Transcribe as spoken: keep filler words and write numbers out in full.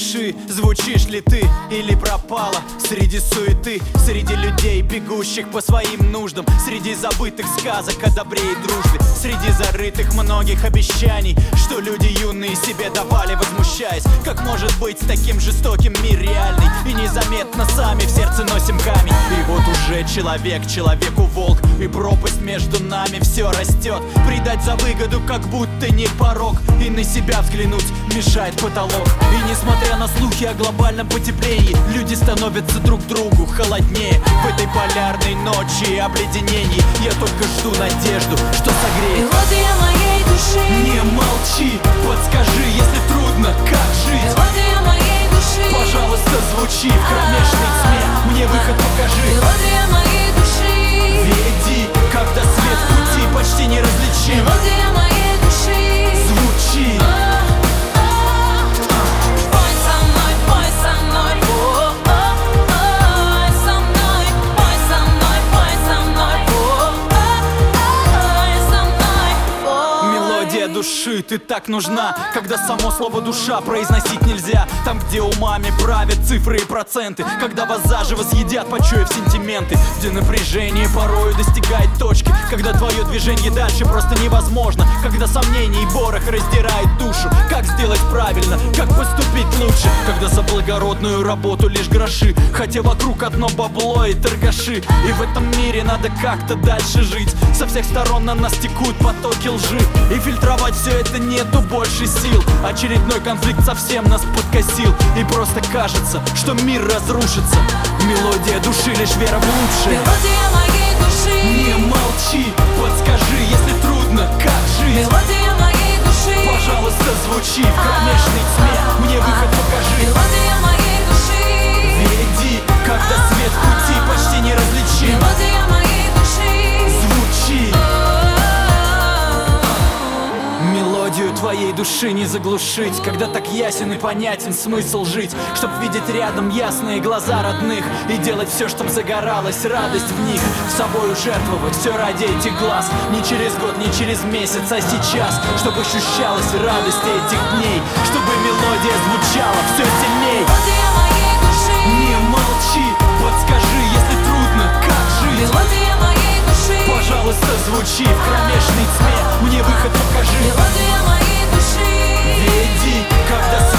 души, звучишь ли ты или пропала среди суеты, среди людей, бегущих по своим нуждам, среди забытых сказок о добре и дружбе, среди зарытых многих обещаний, что люди юные себе давали, возмущаясь, как может быть таким жестоким мир реальный, и незаметно сами в сердце носим камень. И вот уже человек, человеку волк, и пропасть между нами все растет. Предать за выгоду как будто не порог, и на себя взглянуть мешает потолок. И несмотря на слухи о глобальном потеплении, люди становятся друг другу холоднее. В этой полярной ночи и обледенении я только жду надежду, что согреет. Мелодия моей души. Не молчи, подскажи, если трудно, как жить. Мелодия моей души. Пожалуйста, звучи в кромешной тьме, мне выход покажи. Мелодия моей души. Веди, когда свет в пути почти неразличим. Мелодия моей души. Звучи. Пой со мной, пой со мной. Пой со мной, пой со мной, пой со мной. Пой со мной. Мелодия души, ты так нужна, когда само слово душа произносить нельзя. Там, где умами правят цифры и проценты, когда вас заживо съедят, почуяв сентименты, где напряжение порою достигает точки, когда твое движение дальше просто невозможно, когда сомнения и порох раздирает душу. Как сделать правильно, как поступить лучше, когда за благородную работу лишь гроши, хотя вокруг одно бабло и торгаши. И в этом мире надо как-то дальше жить. Со всех сторон на нас текут потоки лжи, и фильтровать все это нету больше сил. Очередной конфликт совсем нас подкосил, и просто кажется, что мир разрушится. Мелодия души, лишь вера в лучшее. Мелодия моей души. Не молчи, подскажи, если трудно, как жить. Мелодия моей души. Пожалуйста, звучи в кромешной тьме, мне выход покажи. Мелодия моей души. Веди, когда свет в пути почти неразличим. Мелодия моей души. Звучи. Мелодию твоей души не заглушить, когда так ясен и понятен смысл жить, чтоб видеть рядом ясные глаза родных и делать все, чтоб загоралась радость в них, собою жертвовать все ради этих глаз, не через год, не через месяц, а сейчас, чтобы ощущалась радость этих дней, чтобы мелодия звучала все сильней. Мелодия моей души. Не молчи, подскажи, если трудно, как жить. Мелодия моей души. Пожалуйста, звучи в кромешной тьме, мне выход покажи. Мелодия моей души. Веди, когда